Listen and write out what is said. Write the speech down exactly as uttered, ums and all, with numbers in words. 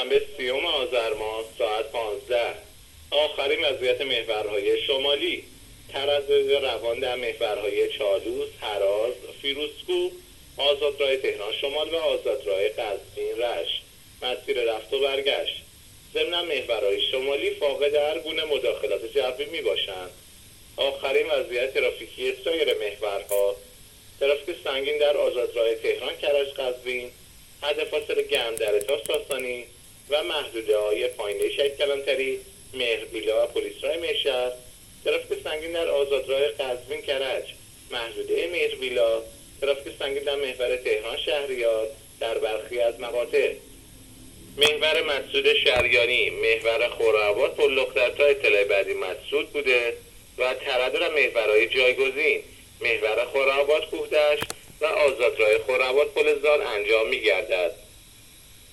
شنبه سیوم آذر ماه ساعت پانزده. آخرین وضعیت محورهای شمالی: تردد روان در محورهای چالوس، هراز، فیروزکوه، آزادراه تهران شمال و آزادراه قزوین رشت. مسیر رفت و برگشت: ضمن محورهای شمالی فاقد هر گونه مداخلات جوی می باشند. آخرین وضعیت ترافیکی سایر محورها: ترافیک سنگین در آزادراه تهران کرج قزوین، حد فاصله گرمدره تا ساسانی و محدوده های پایینه شهید کلانتری، مهربیلا و پلیس راه مهشهر. ترافیک سنگین در آزادراه قزوین کرج، محدوده مهربیلا. ترافیک سنگین در محور تهران شهریار در برخی از مقاطع. محور مسعود شریانی، محور خرم‌آباد پل‌لخت تا اطلاع بعدی مسعود بوده و تردد در محورهای جایگزین: محور خرم‌آباد کوهدشت و آزادراه خرم‌آباد پل زال انجام می‌گردد.